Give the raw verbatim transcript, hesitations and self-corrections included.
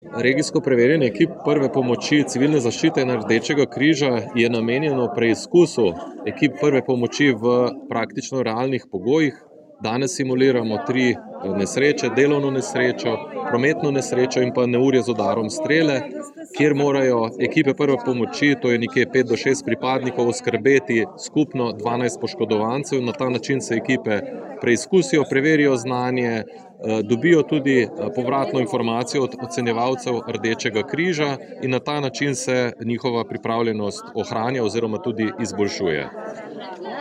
Regijsko preverjanje ekip prve pomoči civilne zaščite in Rdečega križa je namenjeno preizkusu ekip prve pomoči v praktično realnih pogojih. Danes simuliramo tri nesreče, delovno nesrečo, prometno nesrečo in pa neurje z udarom strele, kjer morajo ekipe prve pomoči, to je nekje pet do šest pripadnikov, oskrbeti skupno dvanajst poškodovancev. Na ta način se ekipe preizkusijo, preverijo znanje, dobijo tudi povratno informacijo od ocenjevalcev Rdečega križa in na ta način se njihova pripravljenost ohranja oziroma tudi izboljšuje.